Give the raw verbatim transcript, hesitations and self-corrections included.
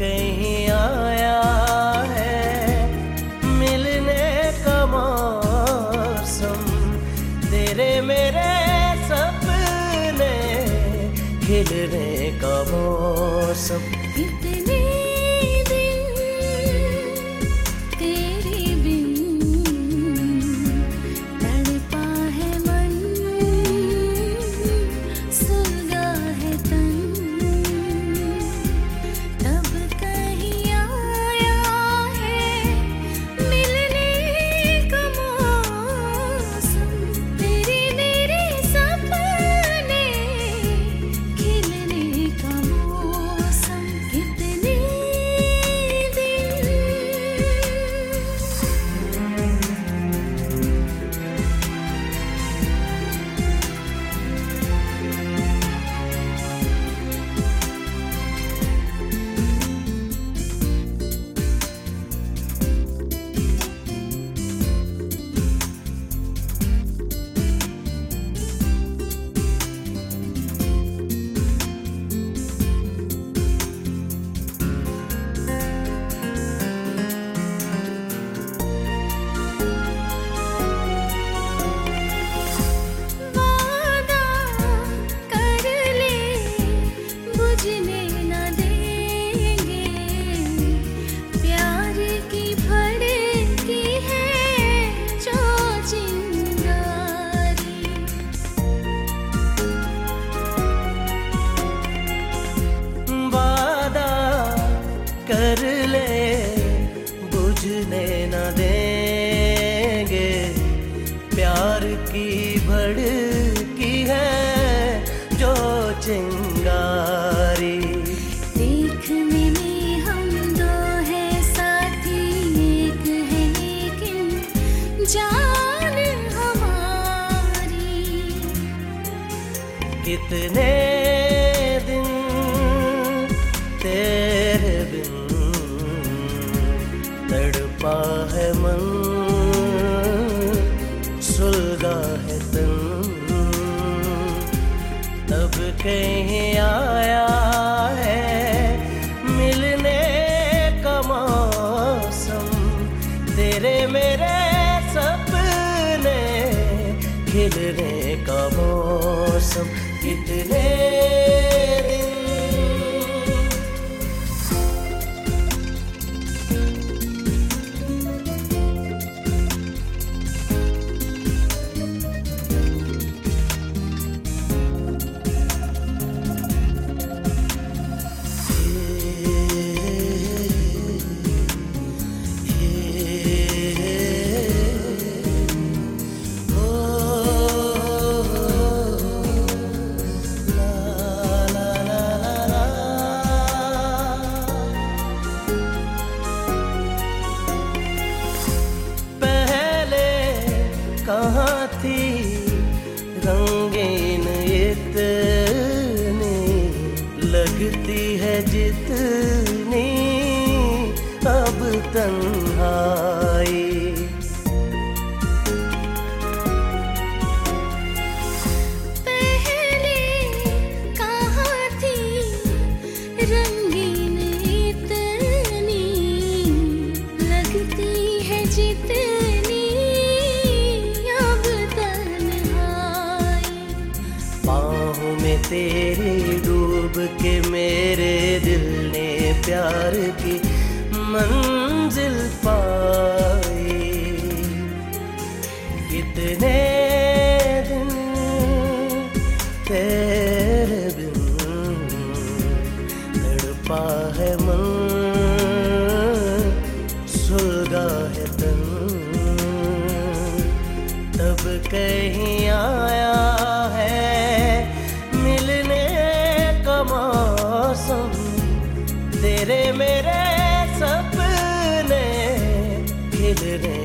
कहीं आया है मिलने का मौसम, तेरे मेरे सपने खिलने का मौसम। कितने दिन तेरे बिन तड़पा है मन, सुलगा है तन, तब कहीं आया है मिलने का मौसम, तेरे मेरे सपने खिलने का मौसम। कितने दिन वादा कर ले बुझने न देंगे, प्यार की भड़की है जो चिंगारी। वादा कर ले बुझने न देंगे, प्यार की भड़की है जो चिंगारी। देखने में हम दो है साथी, एक है लेकिन जान हमारी। कितने दिन तेरे बिन तड़पा है मन, सुलगा है तन, तब कहीं आया है मिलने का मौसम, तेरे मेरे सपने खिलने का मौसम। कितने दिन कहाँ थी रंगीन इतनी, लगती है जितनी अब तन्हाई। पहले कहाँ थी रंगीन इतनी, लगती है जितनी अब तन्हाई। बाहों में तेरी डूब के मेरे दिल ने प्यार की मंजिल पाई। कितने दिन तेरे बिन तड़पा है मन, सुलगा है तन, तब कहीं आया है मिलने का मौसम, तेरे मेरे सपने खिलने